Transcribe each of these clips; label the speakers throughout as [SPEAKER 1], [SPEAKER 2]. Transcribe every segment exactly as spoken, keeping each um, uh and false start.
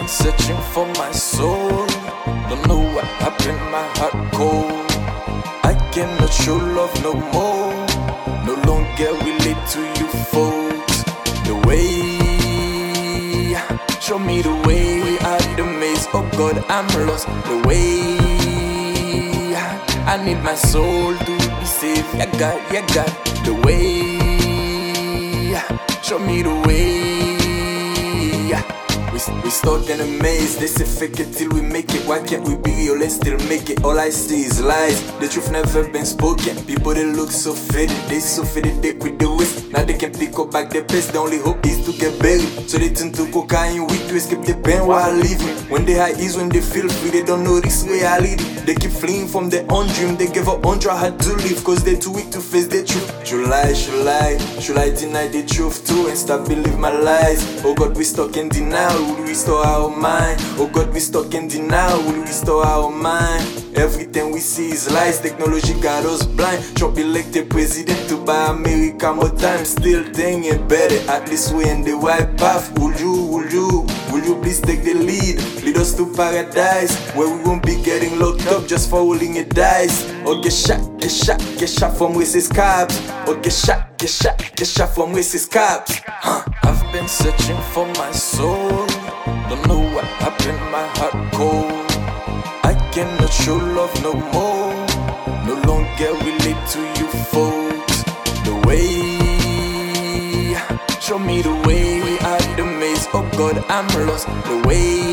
[SPEAKER 1] been searching for my soul. Don't know what happened, my heart cold. I cannot show love no more. No longer relate to you folks. The way, show me the way out of the maze. Oh God, I'm lost. The way, I need my soul to be safe. Yeah God, yeah God. The way, show me the way. We, we stuck in a maze, they say fake it till we make it. Why can't we be real and still make it? All I see is lies, the truth never been spoken. People they look so fitted, they so fitted they quit the waste. Now they can pick up back their best, the only hope is to get buried. So they turn to cocaine weed to escape the pain while living. When they high is when they feel free, they don't know this reality. They keep fleeing from their own dream, they give up on try hard to live. Cause they're too weak to face the truth. Should I, should I, should I deny the truth too and stop believe my lies? Oh God, we stuck in denial. Will we restore our mind? Oh God, we stuck in denial. Will we restore our mind? Everything we see is lies. Technology got us blind. Trump elected president to buy America more time. Still thinking better. At least we in the right path. Will you, will you, will you please take the lead? Lead us to paradise, where we won't be getting locked up just for rolling a dice. Or get shot, get shot, get shot from racist cops. Or get shot, get shot, get shot from racist cops. Huh. I've been searching for my soul. Don't know what happened, my heart cold. I cannot show love no more. No longer relate to you folks. The way, show me the way out of the maze. Oh God, I'm lost. The way,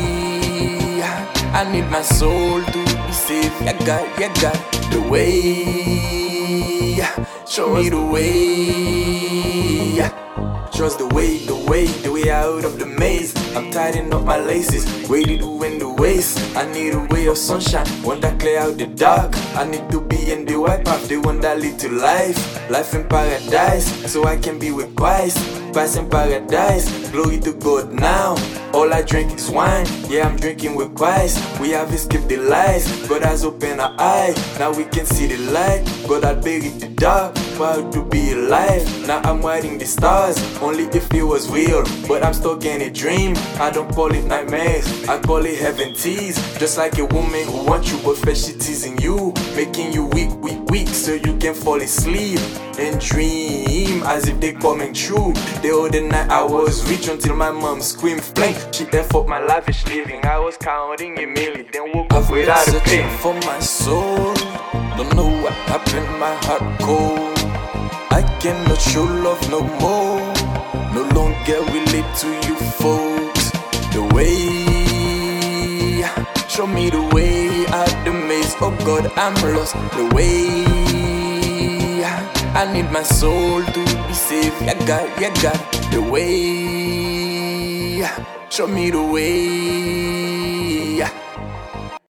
[SPEAKER 1] I need my soul to be safe. Yeah God, yeah God. The way, show me the way. Trust the way, the way, the way out of the maze. I'm tightening up my laces, ready to win the race. I need a ray of sunshine, one that clear out the dark. I need to be in the white path, the one that lead to life. Life in paradise, so I can be with Christ. Christ in paradise, glory to God now. All I drink is wine, yeah I'm drinking with Christ. We have escaped the lies, God has opened our eyes. Now we can see the light, God had buried the dark. Proud to be alive, now I'm riding the stars. Only if it was real, but I'm stuck in a dream. I don't call it nightmares, I call it heaven tease. Just like a woman who wants you but first she teasing you, making you weak, weak, weak so you can fall asleep and dream as if they coming true. The other night I was rich until my mom screamed flame. She effort my lavish living, I was counting a million, then woke up without a pay. For my soul, don't know what happened, my heart cold. I cannot show love no more. No longer relate to you folks. The way, show me the way out the maze. Oh God, I'm lost. The way, I need my soul to be safe. Yeah God, yeah God. The way, show me the way.